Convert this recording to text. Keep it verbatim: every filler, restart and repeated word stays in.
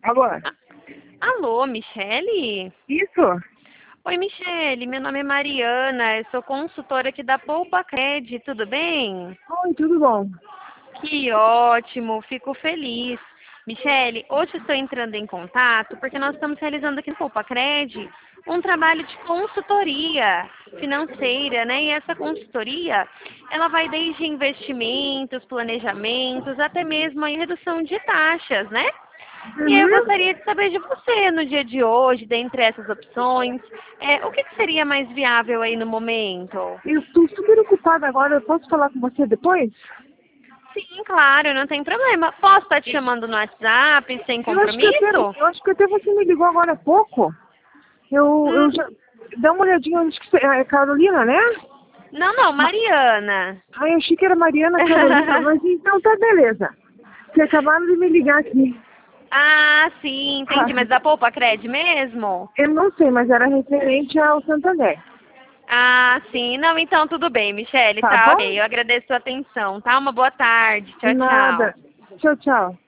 Alô? Alô, Michele? Isso? Oi, Michele, meu nome é Mariana, eu sou consultora aqui da PoupaCred, tudo bem? Oi, tudo bom? Que ótimo, fico feliz. Michele, hoje estou entrando em contato porque nós estamos realizando aqui no PoupaCred um trabalho de consultoria financeira, né? E essa consultoria, ela vai desde investimentos, planejamentos, até mesmo a redução de taxas, né? E aí eu Uhum. gostaria de saber de você no dia de hoje, dentre essas opções, é, o que, que seria mais viável aí no momento? Eu estou super ocupada agora, eu posso falar com você depois? Sim, claro, não tem problema. Posso estar te chamando no WhatsApp, sem Eu acho que até, compromisso? eu acho que até você me ligou agora há pouco. Eu, eu Hum, já... Dá uma olhadinha, acho que você- é Carolina, né? não, não, Ma... Mariana. Ai, eu achei que era Mariana Carolina, mas então tá beleza. Você acabaram de me ligar aqui. Ah, sim, entendi. Mas da PoupaCred mesmo? Eu não sei, mas era referente ao Santander. Ah, sim. Não, então tudo bem, Michele. Tá Tá, bom? ok. Eu agradeço a atenção, tá? Uma boa tarde. Tchau, tchau. Nada. Tchau, tchau.